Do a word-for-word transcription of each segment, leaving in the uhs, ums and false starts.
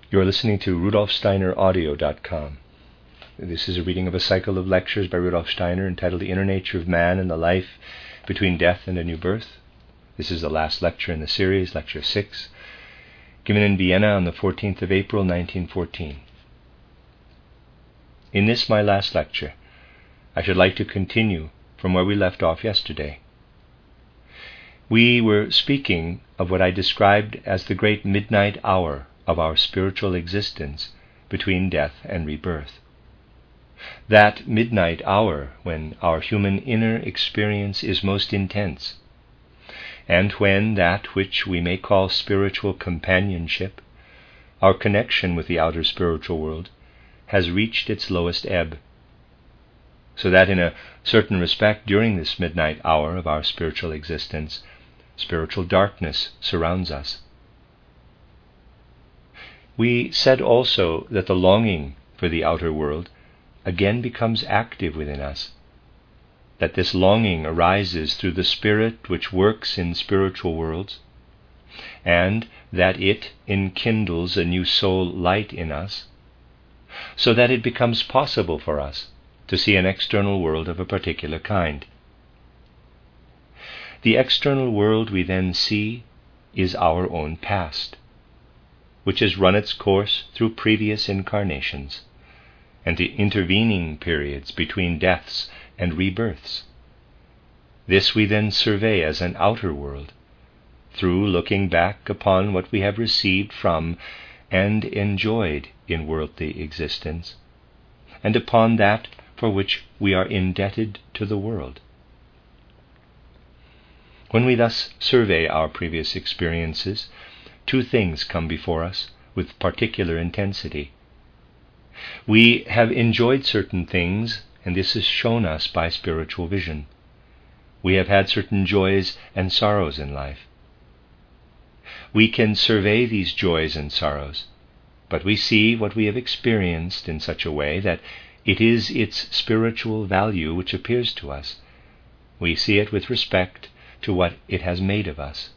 You are listening to Rudolf Steiner Audio dot com. This is a reading of a cycle of lectures by Rudolf Steiner entitled The Inner Nature of Man and the Life Between Death and a New Birth. This is the last lecture in the series, Lecture six, given in Vienna on the fourteenth of April, nineteen fourteen. In this, my last lecture, I should like to continue from where we left off yesterday. We were speaking of what I described as the great midnight hour of our spiritual existence between death and rebirth. That midnight hour when our human inner experience is most intense, and when that which we may call spiritual companionship, our connection with the outer spiritual world, has reached its lowest ebb, so that in a certain respect during this midnight hour of our spiritual existence, spiritual darkness surrounds us. We said also that the longing for the outer world again becomes active within us, that this longing arises through the spirit which works in spiritual worlds, and that it enkindles a new soul light in us, so that it becomes possible for us to see an external world of a particular kind. The external world we then see is our own past, which has run its course through previous incarnations and the intervening periods between deaths and rebirths. This we then survey as an outer world, through looking back upon what we have received from and enjoyed in worldly existence, and upon that for which we are indebted to the world. When we thus survey our previous experiences, two things come before us with particular intensity. We have enjoyed certain things, and this is shown us by spiritual vision. We have had certain joys and sorrows in life. We can survey these joys and sorrows, but we see what we have experienced in such a way that it is its spiritual value which appears to us. We see it with respect to what it has made of us.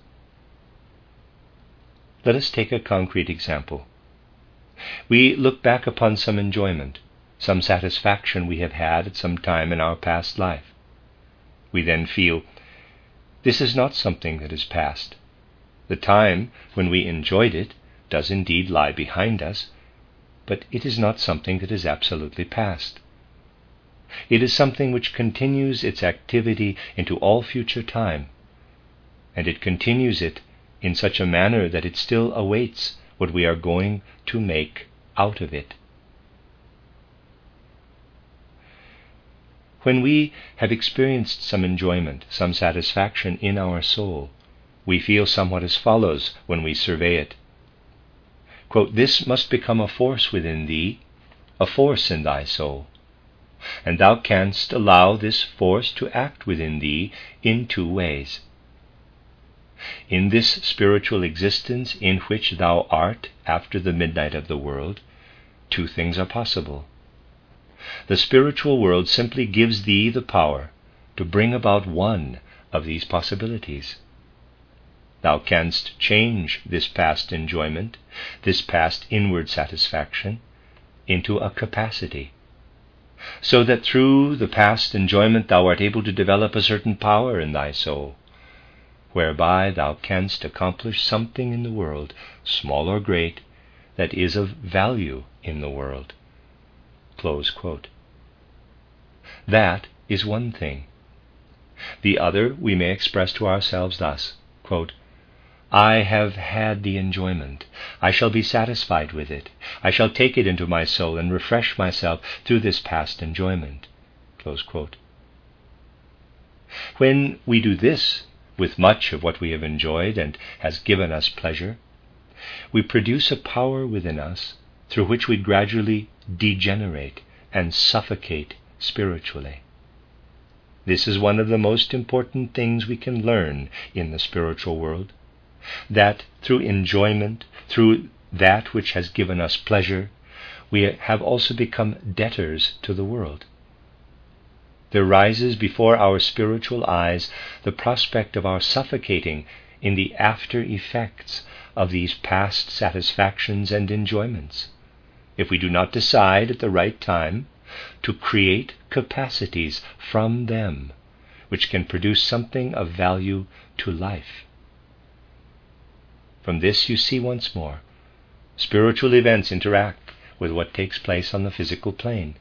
Let us take a concrete example. We look back upon some enjoyment, some satisfaction we have had at some time in our past life. We then feel, this is not something that is past. The time when we enjoyed it does indeed lie behind us, but it is not something that is absolutely past. It is something which continues its activity into all future time, and it continues it in such a manner that it still awaits what we are going to make out of it. When we have experienced some enjoyment, some satisfaction in our soul, we feel somewhat as follows when we survey it. Quote, "This must become a force within thee, a force in thy soul, and thou canst allow this force to act within thee in two ways. In this spiritual existence in which thou art after the midnight of the world, two things are possible. The spiritual world simply gives thee the power to bring about one of these possibilities. Thou canst change this past enjoyment, this past inward satisfaction, into a capacity, so that through the past enjoyment thou art able to develop a certain power in thy soul, whereby thou canst accomplish something in the world, small or great, that is of value in the world." Close quote. That is one thing. The other we may express to ourselves thus, quote, "I have had the enjoyment. I shall be satisfied with it. I shall take it into my soul and refresh myself through this past enjoyment." Close quote. When we do this with much of what we have enjoyed and has given us pleasure, we produce a power within us through which we gradually degenerate and suffocate spiritually. This is one of the most important things we can learn in the spiritual world, that through enjoyment, through that which has given us pleasure, we have also become debtors to the world. There rises before our spiritual eyes the prospect of our suffocating in the after effects of these past satisfactions and enjoyments, if we do not decide at the right time to create capacities from them which can produce something of value to life. From this you see once more, spiritual events interact with what takes place on the physical plane.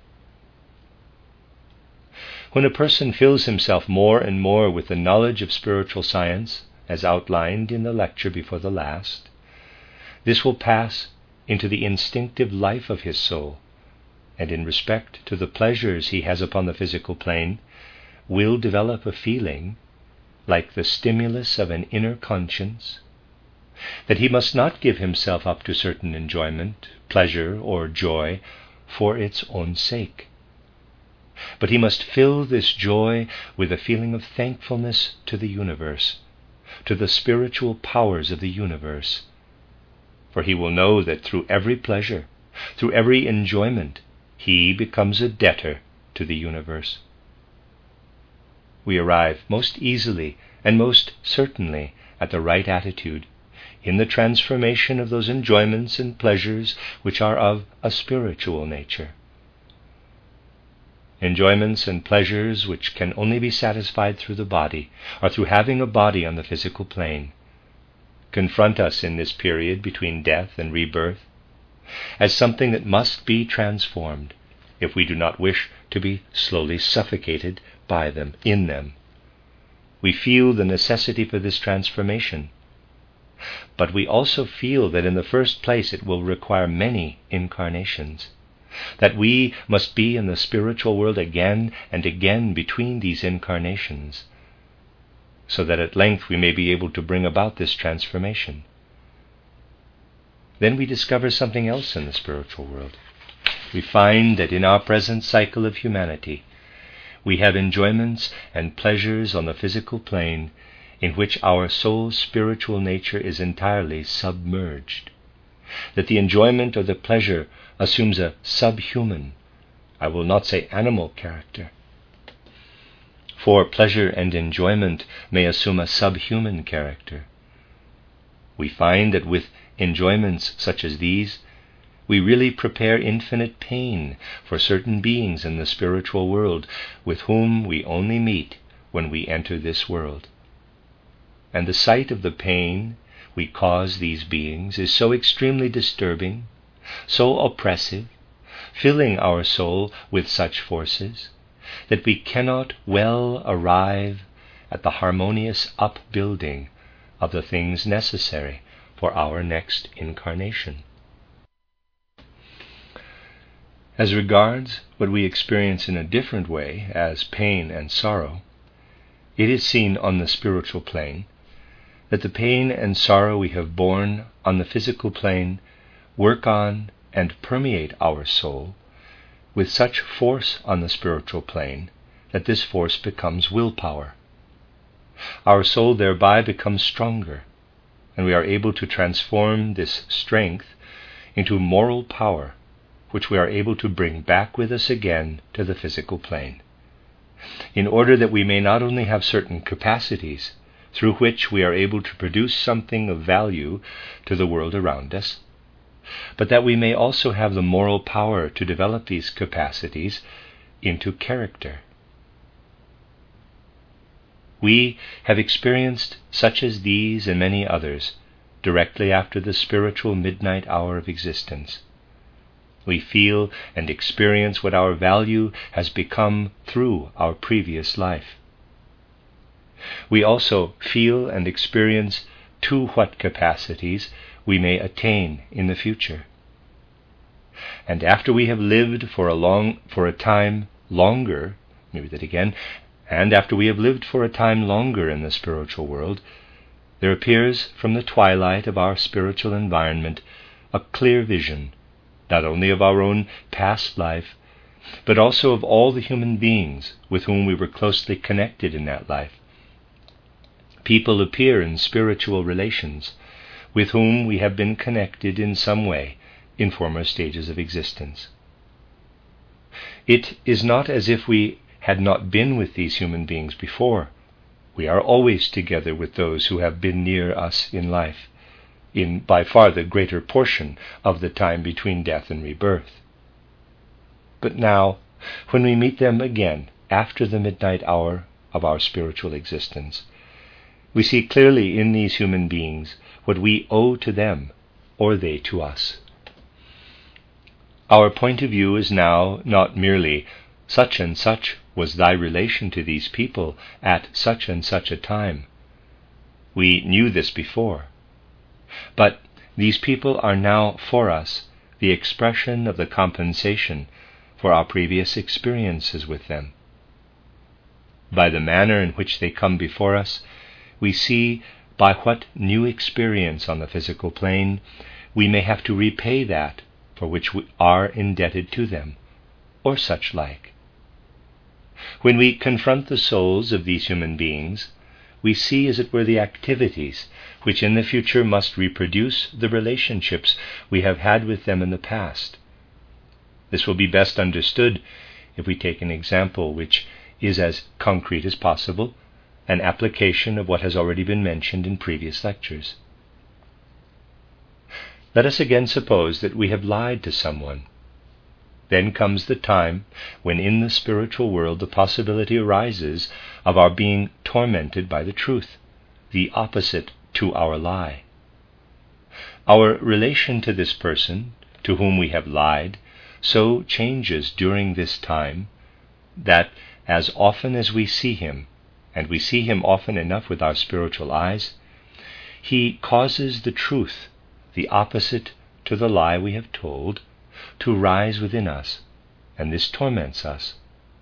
When a person fills himself more and more with the knowledge of spiritual science, as outlined in the lecture before the last, this will pass into the instinctive life of his soul, and in respect to the pleasures he has upon the physical plane, will develop a feeling, like the stimulus of an inner conscience, that he must not give himself up to certain enjoyment, pleasure, or joy for its own sake, but he must fill this joy with a feeling of thankfulness to the universe, to the spiritual powers of the universe, for he will know that through every pleasure, through every enjoyment, he becomes a debtor to the universe. We arrive most easily and most certainly at the right attitude in the transformation of those enjoyments and pleasures which are of a spiritual nature. Enjoyments and pleasures which can only be satisfied through the body, or through having a body on the physical plane, confront us in this period between death and rebirth as something that must be transformed if we do not wish to be slowly suffocated by them, in them. We feel the necessity for this transformation, but we also feel that in the first place it will require many incarnations, that we must be in the spiritual world again and again between these incarnations, so that at length we may be able to bring about this transformation. Then we discover something else in the spiritual world. We find that in our present cycle of humanity, we have enjoyments and pleasures on the physical plane in which our soul's spiritual nature is entirely submerged, that the enjoyment or the pleasure assumes a subhuman, I will not say animal character, for pleasure and enjoyment may assume a subhuman character. We find that with enjoyments such as these, we really prepare infinite pain for certain beings in the spiritual world with whom we only meet when we enter this world. And the sight of the pain we cause these beings is so extremely disturbing, so oppressive, filling our soul with such forces, that we cannot well arrive at the harmonious upbuilding of the things necessary for our next incarnation. As regards what we experience in a different way as pain and sorrow, it is seen on the spiritual plane that the pain and sorrow we have borne on the physical plane work on and permeate our soul with such force on the spiritual plane that this force becomes willpower. Our soul thereby becomes stronger, and we are able to transform this strength into moral power, which we are able to bring back with us again to the physical plane, in order that we may not only have certain capacities through which we are able to produce something of value to the world around us, but that we may also have the moral power to develop these capacities into character. We have experienced such as these and many others directly after the spiritual midnight hour of existence. We feel and experience what our value has become through our previous life. We also feel and experience to what capacities we may attain in the future. And after we have lived for a long, for a time longer, maybe that again, and after we have lived for a time longer in the spiritual world, there appears from the twilight of our spiritual environment a clear vision, not only of our own past life, but also of all the human beings with whom we were closely connected in that life. People appear in spiritual relations with whom we have been connected in some way in former stages of existence. It is not as if we had not been with these human beings before. We are always together with those who have been near us in life, in by far the greater portion of the time between death and rebirth. But now, when we meet them again after the midnight hour of our spiritual existence, we see clearly in these human beings what we owe to them, or they to us. Our point of view is now not merely such and such was thy relation to these people at such and such a time. We knew this before. But these people are now for us the expression of the compensation for our previous experiences with them. By the manner in which they come before us, we see by what new experience on the physical plane we may have to repay that for which we are indebted to them, or such like. When we confront the souls of these human beings, we see as it were the activities which in the future must reproduce the relationships we have had with them in the past. This will be best understood if we take an example which is as concrete as possible, an application of what has already been mentioned in previous lectures. Let us again suppose that we have lied to someone. Then comes the time when in the spiritual world the possibility arises of our being tormented by the truth, the opposite to our lie. Our relation to this person to whom we have lied so changes during this time that as often as we see him, and we see him often enough with our spiritual eyes, he causes the truth, the opposite to the lie we have told, to rise within us, and this torments us.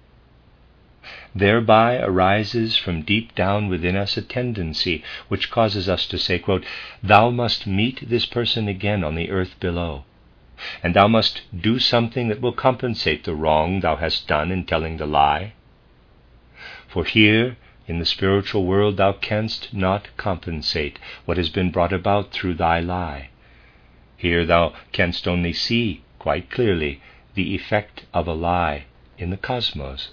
Thereby arises from deep down within us a tendency which causes us to say, quote, "Thou must meet this person again on the earth below, and thou must do something that will compensate the wrong thou hast done in telling the lie. For here, in the spiritual world, thou canst not compensate what has been brought about through thy lie. Here thou canst only see quite clearly the effect of a lie in the cosmos."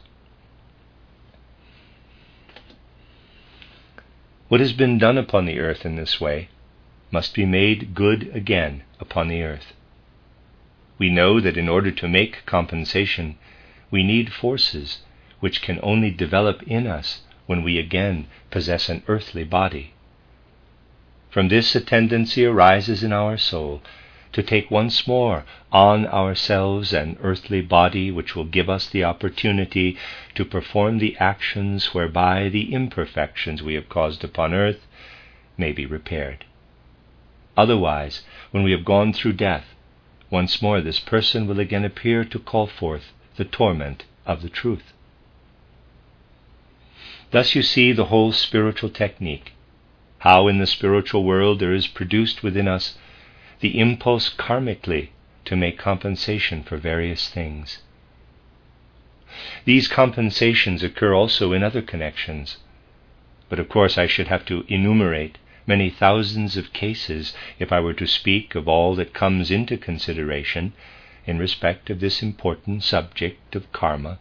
What has been done upon the earth in this way must be made good again upon the earth. We know that in order to make compensation, we need forces which can only develop in us when we again possess an earthly body. From this a tendency arises in our soul to take once more on ourselves an earthly body which will give us the opportunity to perform the actions whereby the imperfections we have caused upon earth may be repaired. Otherwise, when we have gone through death, once more this person will again appear to call forth the torment of the truth. Thus you see the whole spiritual technique, how in the spiritual world there is produced within us the impulse karmically to make compensation for various things. These compensations occur also in other connections, but of course I should have to enumerate many thousands of cases if I were to speak of all that comes into consideration in respect of this important subject of karma.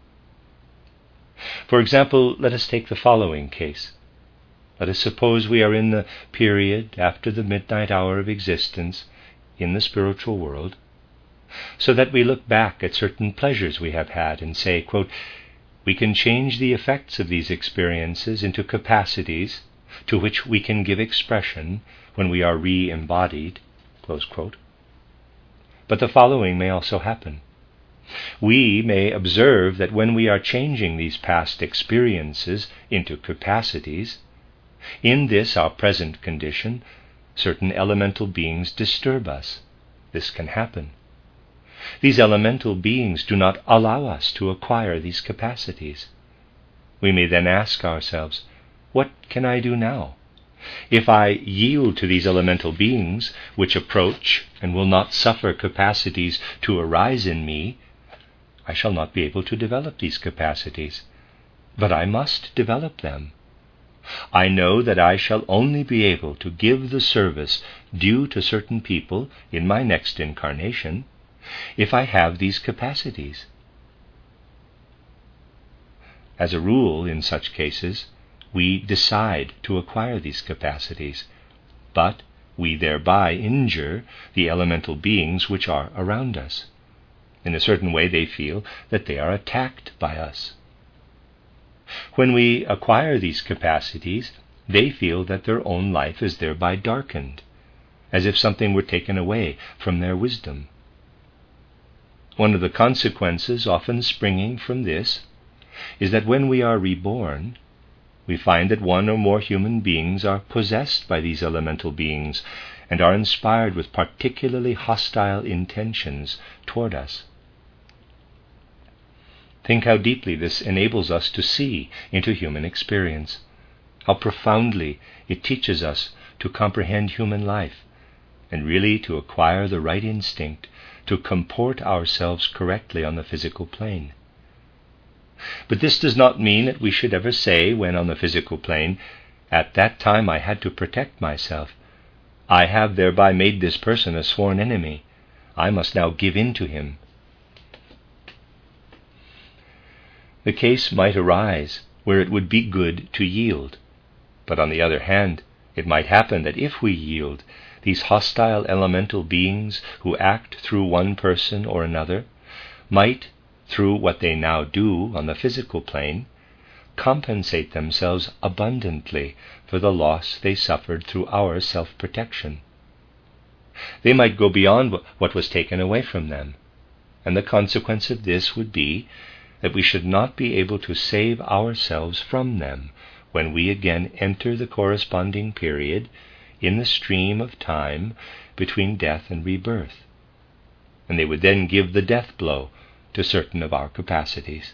For example, let us take the following case. Let us suppose we are in the period after the midnight hour of existence in the spiritual world, so that we look back at certain pleasures we have had and say, quote, "We can change the effects of these experiences into capacities to which we can give expression when we are re-embodied," close quote. But the following may also happen. We may observe that when we are changing these past experiences into capacities, in this our present condition, certain elemental beings disturb us. This can happen. These elemental beings do not allow us to acquire these capacities. We may then ask ourselves, what can I do now? If I yield to these elemental beings, which approach and will not suffer capacities to arise in me, I shall not be able to develop these capacities. But I must develop them. I know that I shall only be able to give the service due to certain people in my next incarnation if I have these capacities. As a rule, in such cases, we decide to acquire these capacities, but we thereby injure the elemental beings which are around us. In a certain way, they feel that they are attacked by us. When we acquire these capacities, they feel that their own life is thereby darkened, as if something were taken away from their wisdom. One of the consequences often springing from this is that when we are reborn, we find that one or more human beings are possessed by these elemental beings and are inspired with particularly hostile intentions toward us. Think how deeply this enables us to see into human experience, how profoundly it teaches us to comprehend human life, and really to acquire the right instinct to comport ourselves correctly on the physical plane. But this does not mean that we should ever say, when on the physical plane, "At that time I had to protect myself. I have thereby made this person a sworn enemy. I must now give in to him." The case might arise where it would be good to yield, but on the other hand, it might happen that if we yield, these hostile elemental beings who act through one person or another might, through what they now do on the physical plane, compensate themselves abundantly for the loss they suffered through our self-protection. They might go beyond what was taken away from them, and the consequence of this would be that we should not be able to save ourselves from them when we again enter the corresponding period in the stream of time between death and rebirth, and they would then give the death blow to certain of our capacities.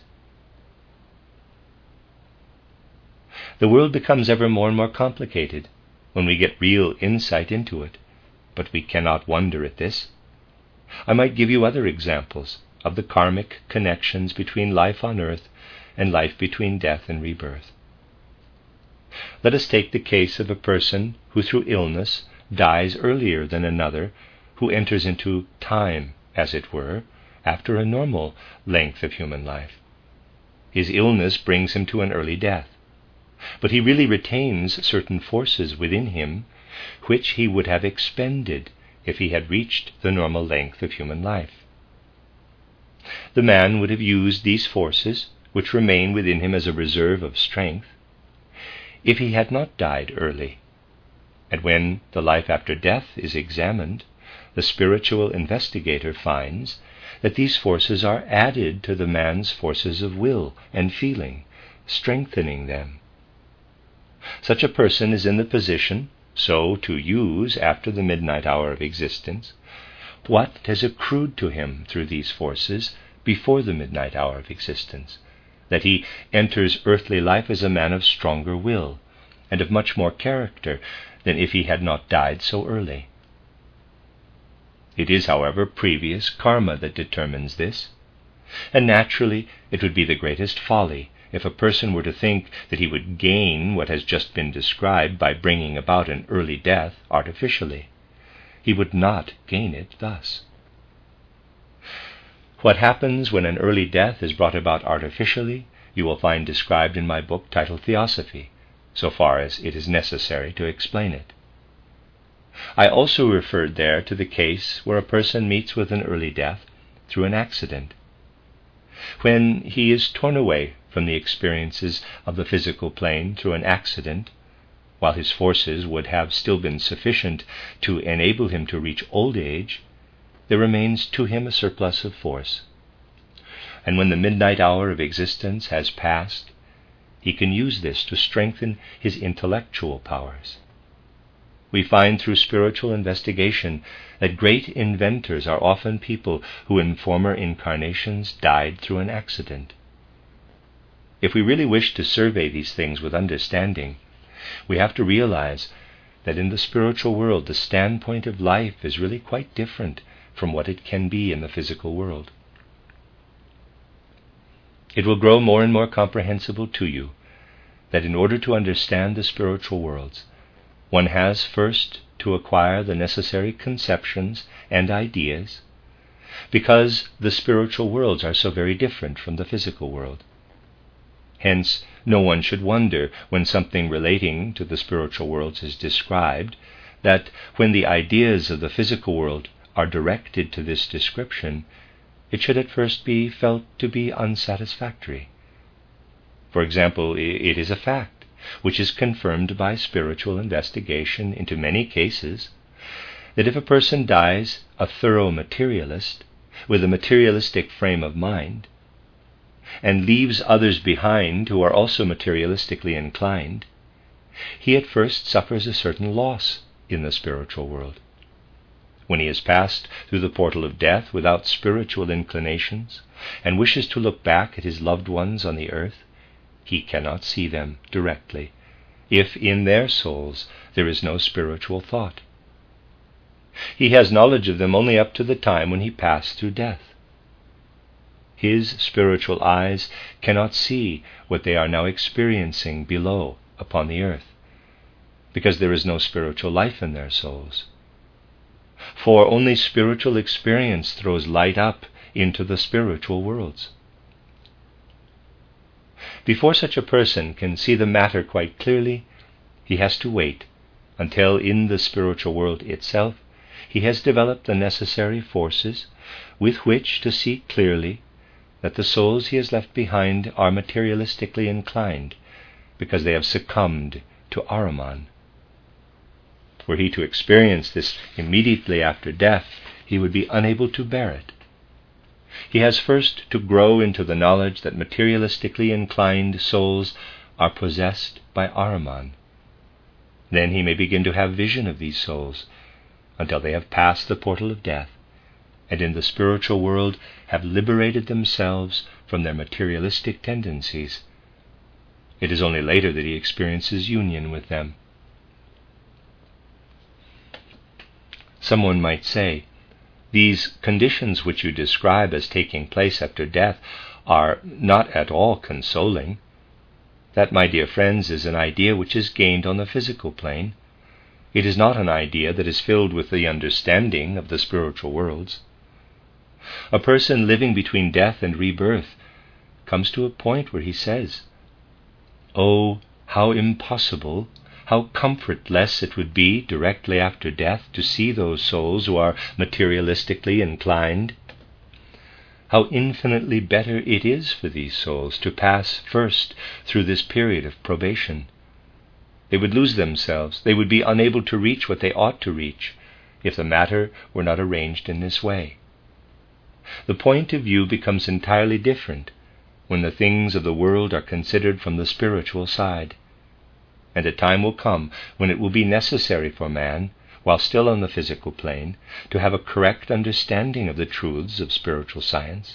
The world becomes ever more and more complicated when we get real insight into it, but we cannot wonder at this. I might give you other examples of the karmic connections between life on earth and life between death and rebirth. Let us take the case of a person who through illness dies earlier than another who enters into time, as it were, after a normal length of human life. His illness brings him to an early death, but he really retains certain forces within him which he would have expended if he had reached the normal length of human life. The man would have used these forces, which remain within him as a reserve of strength, if he had not died early. And when the life after death is examined, the spiritual investigator finds that these forces are added to the man's forces of will and feeling, strengthening them. Such a person is in the position so to use, after the midnight hour of existence, what has accrued to him through these forces before the midnight hour of existence, that he enters earthly life as a man of stronger will and of much more character than if he had not died so early. It is, however, previous karma that determines this, and naturally it would be the greatest folly if a person were to think that he would gain what has just been described by bringing about an early death artificially. He would not gain it thus. What happens when an early death is brought about artificially, you will find described in my book titled Theosophy, so far as it is necessary to explain it. I also referred there to the case where a person meets with an early death through an accident. When he is torn away from the experiences of the physical plane through an accident, while his forces would have still been sufficient to enable him to reach old age, there remains to him a surplus of force. And when the midnight hour of existence has passed, he can use this to strengthen his intellectual powers. We find through spiritual investigation that great inventors are often people who in former incarnations died through an accident. If we really wish to survey these things with understanding, we have to realize that in the spiritual world the standpoint of life is really quite different from what it can be in the physical world. It will grow more and more comprehensible to you that in order to understand the spiritual worlds, one has first to acquire the necessary conceptions and ideas, because the spiritual worlds are so very different from the physical world. Hence, no one should wonder when something relating to the spiritual worlds is described, that when the ideas of the physical world are directed to this description, it should at first be felt to be unsatisfactory. For example, it is a fact, which is confirmed by spiritual investigation into many cases, that if a person dies a thorough materialist, with a materialistic frame of mind, and leaves others behind who are also materialistically inclined, he at first suffers a certain loss in the spiritual world. When he has passed through the portal of death without spiritual inclinations, and wishes to look back at his loved ones on the earth, he cannot see them directly, if in their souls there is no spiritual thought. He has knowledge of them only up to the time when he passed through death. His spiritual eyes cannot see what they are now experiencing below upon the earth, because there is no spiritual life in their souls. For only spiritual experience throws light up into the spiritual worlds. Before such a person can see the matter quite clearly, he has to wait until in the spiritual world itself he has developed the necessary forces with which to see clearly that the souls he has left behind are materialistically inclined, because they have succumbed to Ahriman. Were he to experience this immediately after death, he would be unable to bear it. He has first to grow into the knowledge that materialistically inclined souls are possessed by Ahriman. Then he may begin to have vision of these souls, until they have passed the portal of death, and in the spiritual world have liberated themselves from their materialistic tendencies. It is only later that he experiences union with them. Someone might say, these conditions which you describe as taking place after death are not at all consoling. That, my dear friends, is an idea which is gained on the physical plane. It is not an idea that is filled with the understanding of the spiritual worlds. A person living between death and rebirth comes to a point where he says, "Oh, how impossible, how comfortless it would be directly after death to see those souls who are materialistically inclined. How infinitely better it is for these souls to pass first through this period of probation. They would lose themselves, they would be unable to reach what they ought to reach, if the matter were not arranged in this way." The point of view becomes entirely different when the things of the world are considered from the spiritual side. And a time will come when it will be necessary for man, while still on the physical plane, to have a correct understanding of the truths of spiritual science.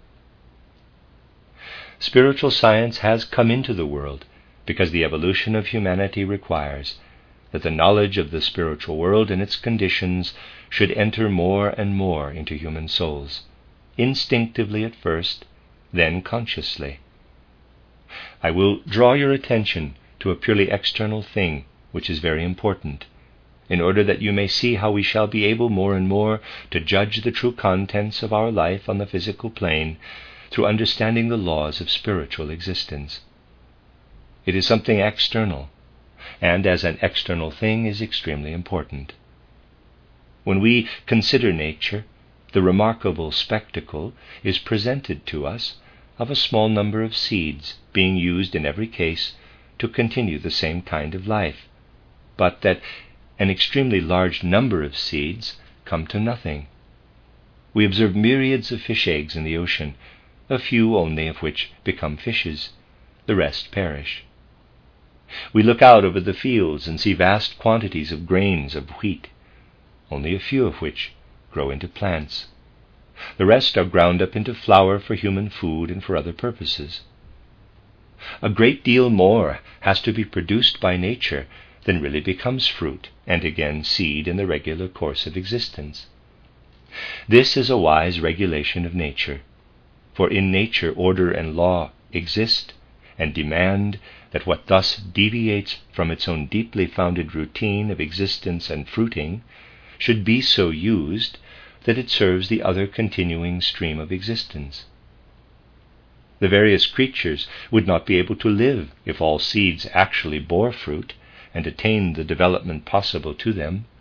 Spiritual science has come into the world because the evolution of humanity requires that the knowledge of the spiritual world and its conditions should enter more and more into human souls, instinctively at first, then consciously. I will draw your attention to a purely external thing which is very important, in order that you may see how we shall be able more and more to judge the true contents of our life on the physical plane through understanding the laws of spiritual existence. It is something external, and as an external thing is extremely important. When we consider nature, the remarkable spectacle is presented to us of a small number of seeds being used in every case to continue the same kind of life, but that an extremely large number of seeds come to nothing. We observe myriads of fish eggs in the ocean, a few only of which become fishes, the rest perish. We look out over the fields and see vast quantities of grains of wheat, only a few of which grow into plants. The rest are ground up into flour for human food and for other purposes. A great deal more has to be produced by nature than really becomes fruit and again seed in the regular course of existence. This is a wise regulation of nature, for in nature order and law exist and demand that what thus deviates from its own deeply founded routine of existence and fruiting should be so used that it serves the other continuing stream of existence. The various creatures would not be able to live if all seeds actually bore fruit and attained the development possible to them,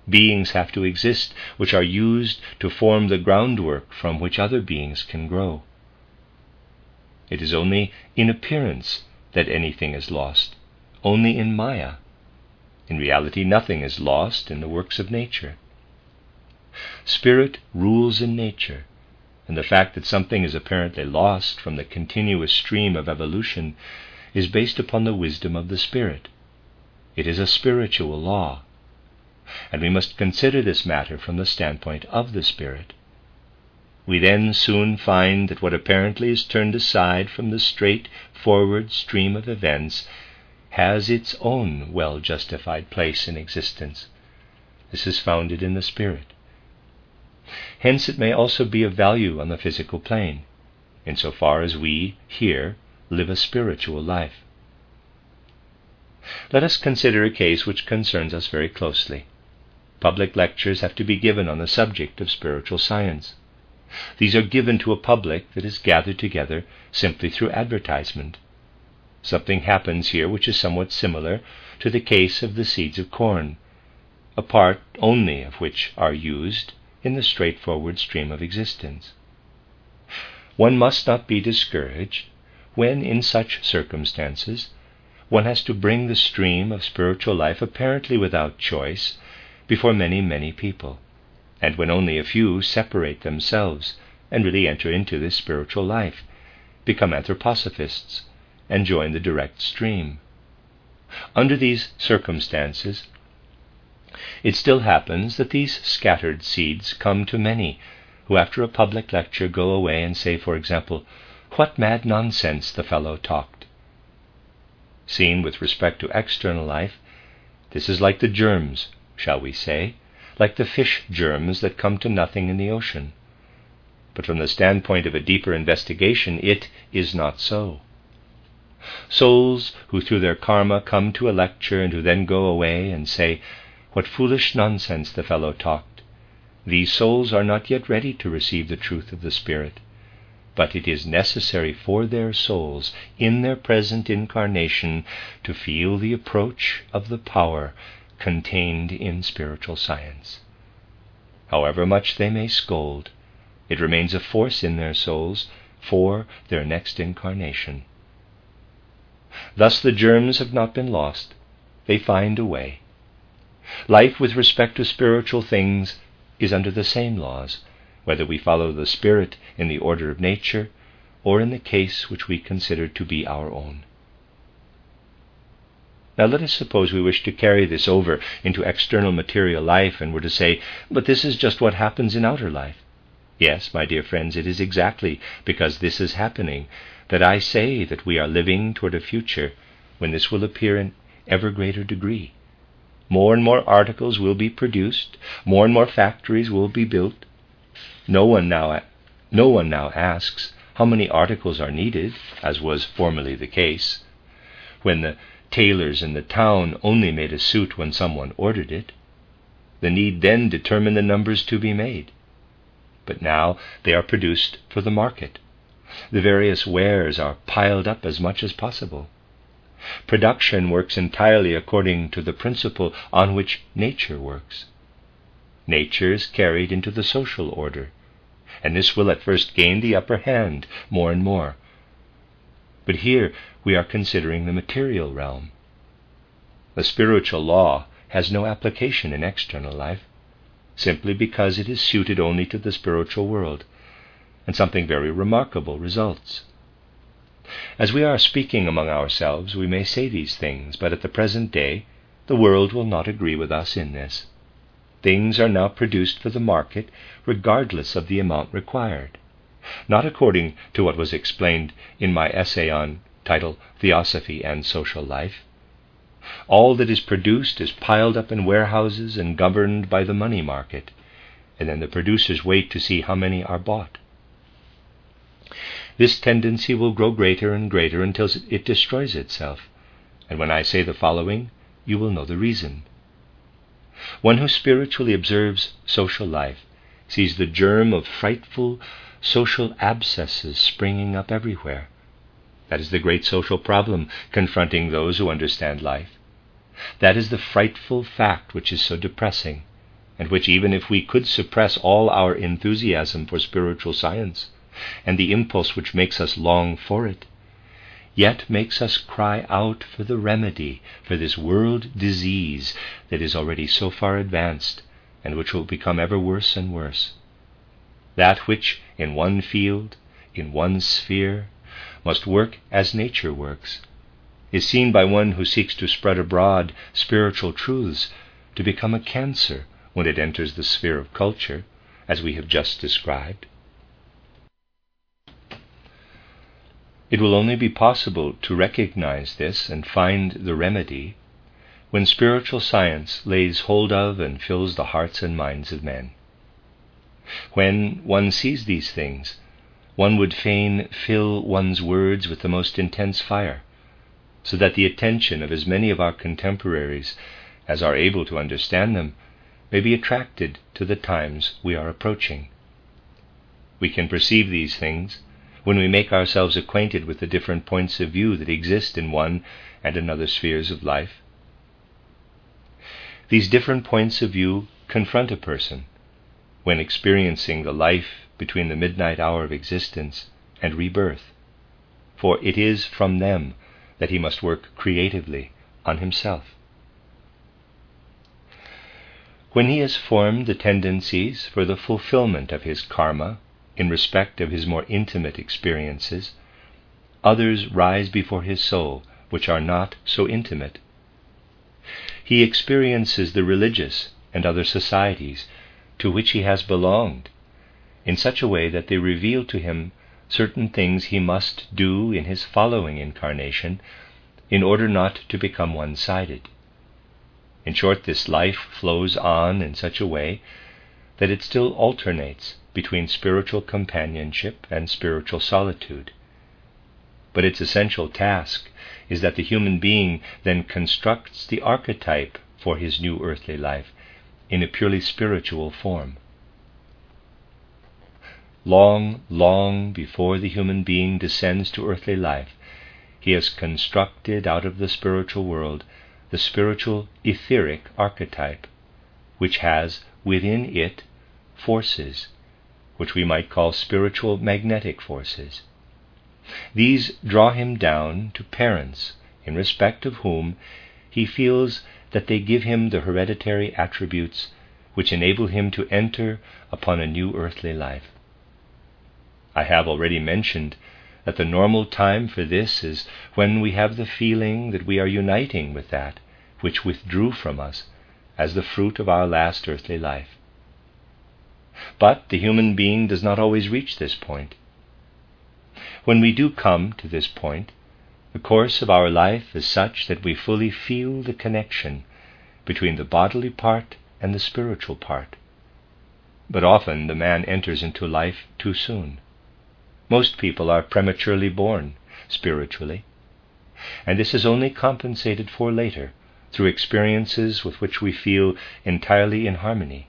Beings have to exist which are used to form the groundwork from which other beings can grow. It is only in appearance that anything is lost, only in Maya. In reality, nothing is lost in the works of nature. Spirit rules in nature, and the fact that something is apparently lost from the continuous stream of evolution is based upon the wisdom of the Spirit. It is a spiritual law, and we must consider this matter from the standpoint of the Spirit. We then soon find that what apparently is turned aside from the straight forward stream of events has its own well-justified place in existence. This is founded in the Spirit. Hence it may also be of value on the physical plane, insofar as we, here, live a spiritual life. Let us consider a case which concerns us very closely. Public lectures have to be given on the subject of spiritual science. These are given to a public that is gathered together simply through advertisement. Something happens here which is somewhat similar to the case of the seeds of corn, a part only of which are used in the straightforward stream of existence. One must not be discouraged when, in such circumstances, one has to bring the stream of spiritual life apparently without choice before many, many people, and when only a few separate themselves and really enter into this spiritual life, become anthroposophists, and join the direct stream. Under these circumstances, it still happens that these scattered seeds come to many, who after a public lecture go away and say, for example, "What mad nonsense the fellow talked." Seen with respect to external life, this is like the germs, shall we say, like the fish germs that come to nothing in the ocean. But from the standpoint of a deeper investigation, it is not so. Souls who through their karma come to a lecture and who then go away and say, "What foolish nonsense the fellow talked," these souls are not yet ready to receive the truth of the Spirit, but it is necessary for their souls in their present incarnation to feel the approach of the power contained in spiritual science. However much they may scold, it remains a force in their souls for their next incarnation. Thus the germs have not been lost. They find a way. Life with respect to spiritual things is under the same laws, whether we follow the Spirit in the order of nature or in the case which we consider to be our own. Now let us suppose we wish to carry this over into external material life and were to say, "But this is just what happens in outer life." Yes, my dear friends, it is exactly because this is happening that I say that we are living toward a future when this will appear in ever greater degree. More and more articles will be produced, more and more factories will be built. No one now, no one now asks how many articles are needed, as was formerly the case, when the tailors in the town only made a suit when someone ordered it. The need then determined the numbers to be made. But now they are produced for the market. The various wares are piled up as much as possible. Production works entirely according to the principle on which nature works. Nature is carried into the social order, and this will at first gain the upper hand more and more. But here we are considering the material realm. The spiritual law has no application in external life, simply because it is suited only to the spiritual world, and something very remarkable results. As we are speaking among ourselves, we may say these things, but at the present day, the world will not agree with us in this. Things are now produced for the market, regardless of the amount required, not according to what was explained in my essay on title Theosophy and Social Life. All that is produced is piled up in warehouses and governed by the money market, and then the producers wait to see how many are bought. This tendency will grow greater and greater until it destroys itself, and when I say the following, you will know the reason. One who spiritually observes social life sees the germ of frightful social abscesses springing up everywhere. That is the great social problem confronting those who understand life. That is the frightful fact which is so depressing. and which, even if we could suppress all our enthusiasm for spiritual science and the impulse which makes us long for it, yet makes us cry out for the remedy for this world disease that is already so far advanced and which will become ever worse and worse. That which in one field, in one sphere, must work as nature works, is seen by one who seeks to spread abroad spiritual truths to become a cancer when it enters the sphere of culture, as we have just described. It will only be possible to recognize this and find the remedy when spiritual science lays hold of and fills the hearts and minds of men. When one sees these things, one would fain fill one's words with the most intense fire, so that the attention of as many of our contemporaries as are able to understand them may be attracted to the times we are approaching. We can perceive these things when we make ourselves acquainted with the different points of view that exist in one and another spheres of life. These different points of view confront a person when experiencing the life between the midnight hour of existence and rebirth, for it is from them that he must work creatively on himself. When he has formed the tendencies for the fulfillment of his karma in respect of his more intimate experiences, others rise before his soul which are not so intimate. He experiences the religious and other societies to which he has belonged in such a way that they reveal to him certain things he must do in his following incarnation in order not to become one-sided. In short, this life flows on in such a way that it still alternates between spiritual companionship and spiritual solitude. But its essential task is that the human being then constructs the archetype for his new earthly life in a purely spiritual form. Long, long before the human being descends to earthly life, he has constructed out of the spiritual world the spiritual etheric archetype, which has within it forces, which we might call spiritual magnetic forces. These draw him down to parents, in respect of whom he feels that they give him the hereditary attributes which enable him to enter upon a new earthly life. I have already mentioned that the normal time for this is when we have the feeling that we are uniting with that which withdrew from us as the fruit of our last earthly life. But the human being does not always reach this point. When we do come to this point, the course of our life is such that we fully feel the connection between the bodily part and the spiritual part. But often the man enters into life too soon. Most people are prematurely born spiritually, and this is only compensated for later through experiences with which we feel entirely in harmony.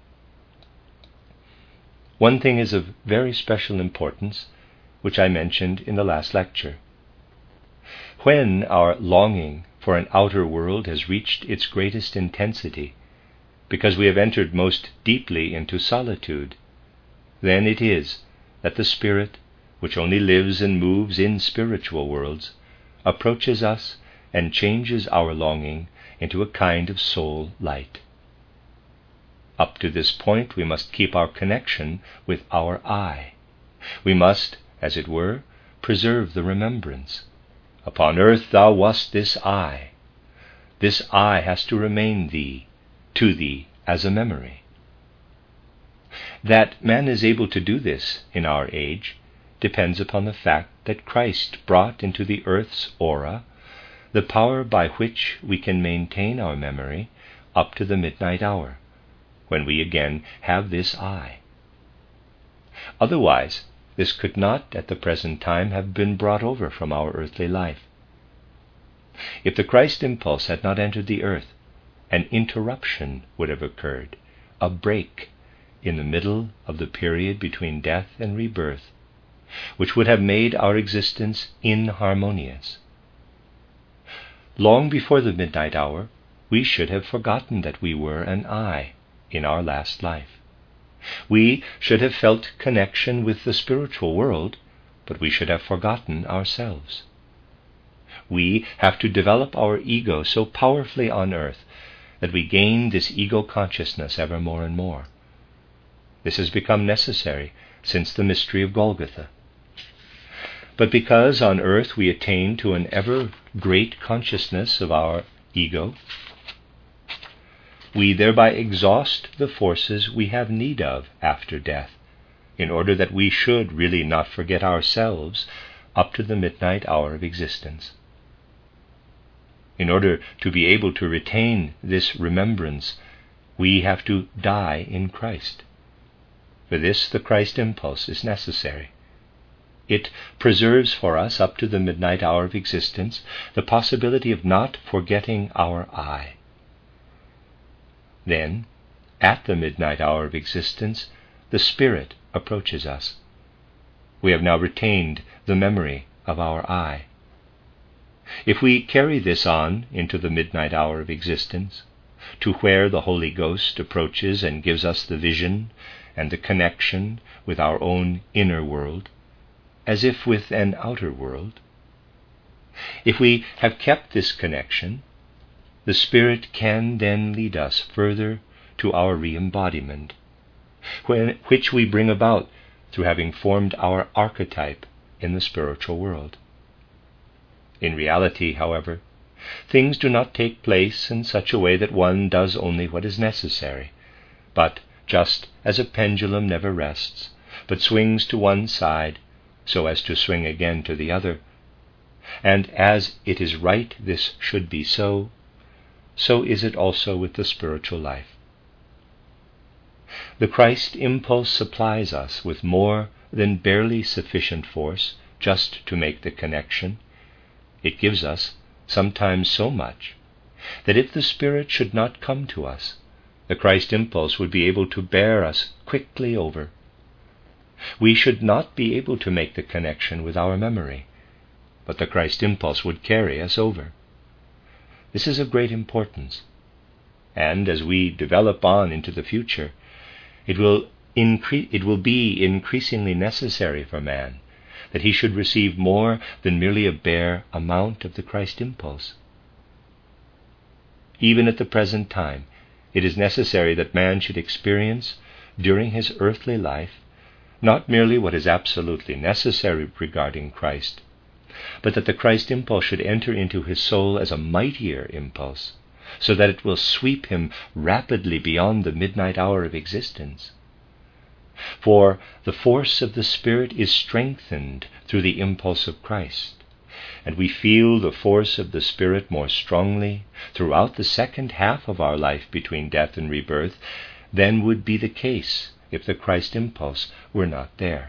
One thing is of very special importance, which I mentioned in the last lecture. When our longing for an outer world has reached its greatest intensity, because we have entered most deeply into solitude, then it is that the spirit, which only lives and moves in spiritual worlds, approaches us and changes our longing into a kind of soul light. Up to this point we must keep our connection with our I. We must, as it were, preserve the remembrance. Upon earth thou wast this I. This I has to remain thee, to thee as a memory. That man is able to do this in our age depends upon the fact that Christ brought into the earth's aura the power by which we can maintain our memory up to the midnight hour, when we again have this I. Otherwise, this could not at the present time have been brought over from our earthly life. If the Christ impulse had not entered the earth, an interruption would have occurred, a break in the middle of the period between death and rebirth, which would have made our existence inharmonious. Long before the midnight hour, we should have forgotten that we were an I in our last life. We should have felt connection with the spiritual world, but we should have forgotten ourselves. We have to develop our ego so powerfully on earth that we gain this ego consciousness ever more and more. This has become necessary since the mystery of Golgotha. But because on earth we attain to an ever great consciousness of our ego, we thereby exhaust the forces we have need of after death, in order that we should really not forget ourselves up to the midnight hour of existence. In order to be able to retain this remembrance, we have to die in Christ. For this, the Christ impulse is necessary. It preserves for us, up to the midnight hour of existence, the possibility of not forgetting our I. Then, at the midnight hour of existence, the Spirit approaches us. We have now retained the memory of our I. If we carry this on into the midnight hour of existence, to where the Holy Ghost approaches and gives us the vision and the connection with our own inner world, as if with an outer world, if we have kept this connection, the Spirit can then lead us further to our re-embodiment, when, which we bring about through having formed our archetype in the spiritual world. In reality, however, things do not take place in such a way that one does only what is necessary, but just as a pendulum never rests, but swings to one side so as to swing again to the other, and as it is right this should be so, so is it also with the spiritual life. The Christ impulse supplies us with more than barely sufficient force just to make the connection. It gives us sometimes so much that if the Spirit should not come to us, the Christ impulse would be able to bear us quickly over. We should not be able to make the connection with our memory, but the Christ impulse would carry us over. This is of great importance, and as we develop on into the future, it will incre- it will be increasingly necessary for man that he should receive more than merely a bare amount of the Christ impulse. Even at the present time, it is necessary that man should experience, during his earthly life, not merely what is absolutely necessary regarding Christ, but that the Christ impulse should enter into his soul as a mightier impulse, so that it will sweep him rapidly beyond the midnight hour of existence. For the force of the Spirit is strengthened through the impulse of Christ, and we feel the force of the Spirit more strongly throughout the second half of our life between death and rebirth than would be the case if the Christ impulse were not there.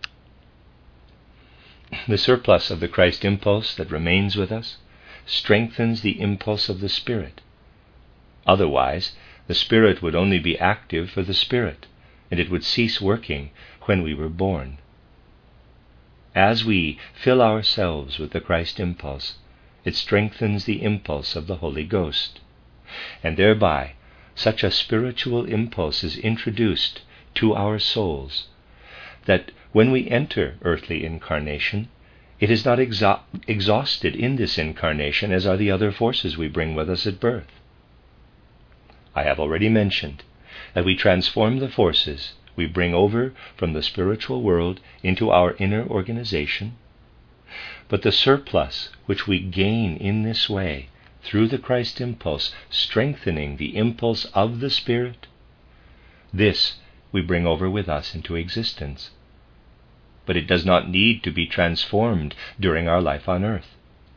The surplus of the Christ impulse that remains with us strengthens the impulse of the Spirit. Otherwise, the Spirit would only be active for the Spirit, and it would cease working when we were born. As we fill ourselves with the Christ impulse, it strengthens the impulse of the Holy Ghost, and thereby such a spiritual impulse is introduced to our souls that when we enter earthly incarnation, it is not exa- exhausted in this incarnation as are the other forces we bring with us at birth. I have already mentioned that we transform the forces we bring over from the spiritual world into our inner organization, but the surplus which we gain in this way through the Christ impulse, strengthening the impulse of the Spirit, this we bring over with us into existence. But it does not need to be transformed during our life on earth.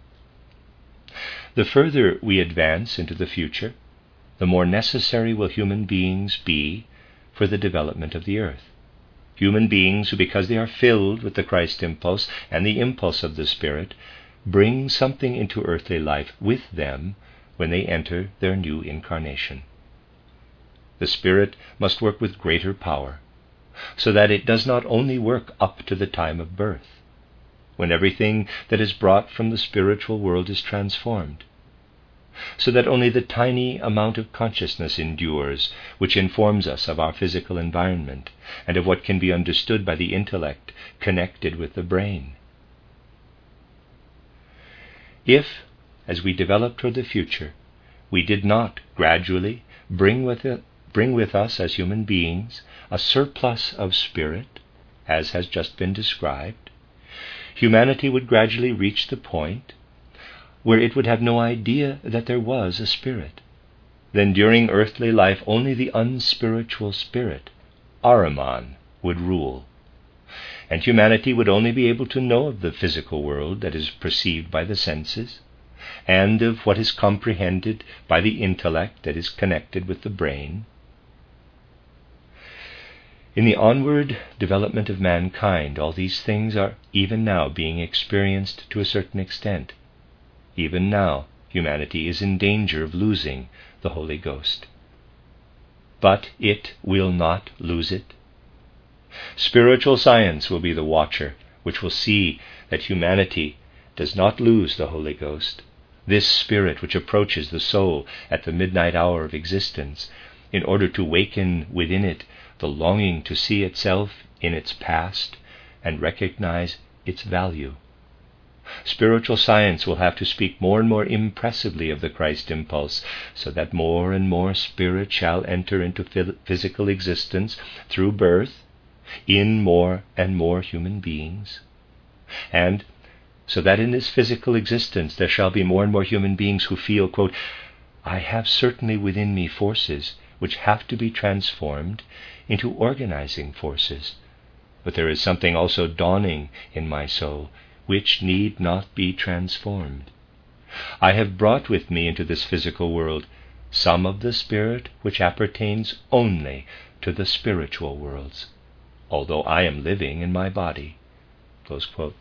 The further we advance into the future, the more necessary will human beings be for the development of the earth. Human beings who, because they are filled with the Christ impulse and the impulse of the Spirit, bring something into earthly life with them when they enter their new incarnation. The Spirit must work with greater power, so that it does not only work up to the time of birth, when everything that is brought from the spiritual world is transformed, so that only the tiny amount of consciousness endures, which informs us of our physical environment and of what can be understood by the intellect connected with the brain. If, as we develop toward the future, we did not gradually bring with it, bring with us as human beings a surplus of spirit, as has just been described, humanity would gradually reach the point where it would have no idea that there was a spirit. Then during earthly life only the unspiritual spirit, Ahriman, would rule, and humanity would only be able to know of the physical world that is perceived by the senses, and of what is comprehended by the intellect that is connected with the brain. In the onward development of mankind, all these things are even now being experienced to a certain extent. Even now, humanity is in danger of losing the Holy Ghost. But it will not lose it. Spiritual science will be the watcher, which will see that humanity does not lose the Holy Ghost, this spirit which approaches the soul at the midnight hour of existence, in order to waken within it the longing to see itself in its past and recognize its value. Spiritual science will have to speak more and more impressively of the Christ impulse, so that more and more spirit shall enter into physical existence through birth in more and more human beings, and so that in this physical existence there shall be more and more human beings who feel, quote, I have certainly within me forces which have to be transformed into organizing forces, but there is something also dawning in my soul which need not be transformed. I have brought with me into this physical world some of the spirit which appertains only to the spiritual worlds, although I am living in my body. Close quote.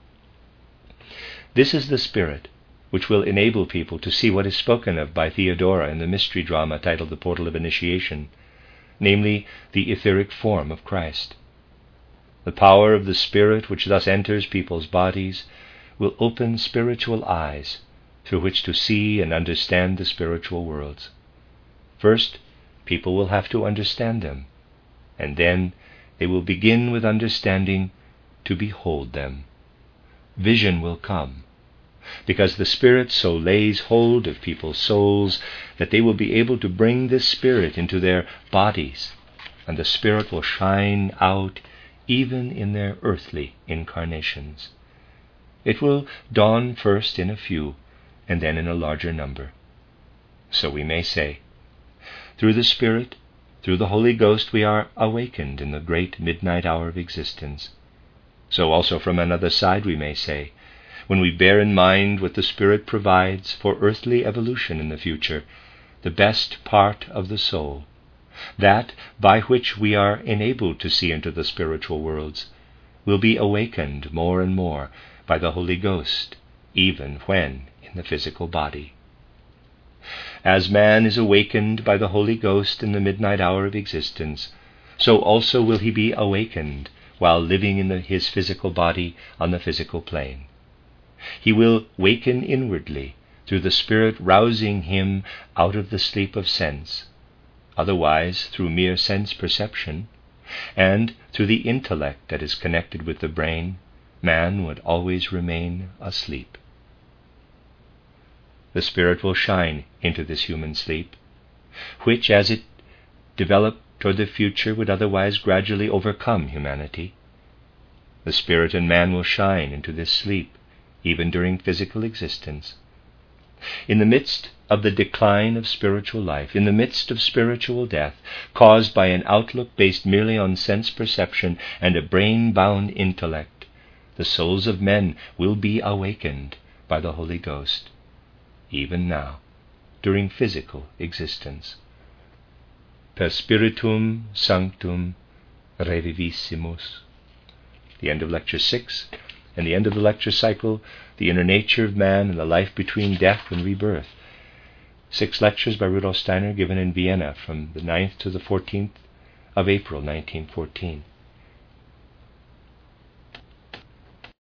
This is the spirit which will enable people to see what is spoken of by Theodora in the mystery drama titled The Portal of Initiation, namely the etheric form of Christ. The power of the Spirit which thus enters people's bodies will open spiritual eyes through which to see and understand the spiritual worlds. First, people will have to understand them, and then they will begin with understanding to behold them. Vision will come, because the Spirit so lays hold of people's souls that they will be able to bring this Spirit into their bodies, and the Spirit will shine out even in their earthly incarnations. It will dawn first in a few, and then in a larger number. So we may say, through the Spirit, through the Holy Ghost, we are awakened in the great midnight hour of existence. So also from another side we may say, when we bear in mind what the Spirit provides for earthly evolution in the future, the best part of the soul, that by which we are enabled to see into the spiritual worlds, will be awakened more and more by the Holy Ghost, even when in the physical body. As man is awakened by the Holy Ghost in the midnight hour of existence, so also will he be awakened while living in the, his physical body on the physical plane. He will waken inwardly through the Spirit rousing him out of the sleep of sense, otherwise through mere sense perception, and through the intellect that is connected with the brain, man would always remain asleep. The Spirit will shine into this human sleep, which, as it developed toward the future, would otherwise gradually overcome humanity. The Spirit in man will shine into this sleep, even during physical existence. In the midst of the decline of spiritual life, in the midst of spiritual death, caused by an outlook based merely on sense perception and a brain-bound intellect, the souls of men will be awakened by the Holy Ghost, even now, during physical existence. Per Spiritum Sanctum Revivissimus. The end of Lecture six, and the end of the lecture cycle, The Inner Nature of Man and the Life Between Death and Rebirth. Six lectures by Rudolf Steiner given in Vienna from the ninth to the fourteenth of April nineteen fourteen.